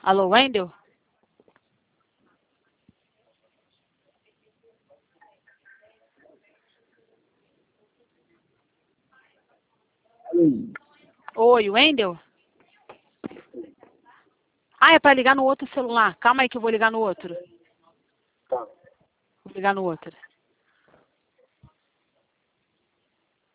Alô, Wendel? Oi, Wendel? Ah, é para ligar no outro celular. Calma aí que eu vou ligar no outro. Tá. Vou ligar no outro.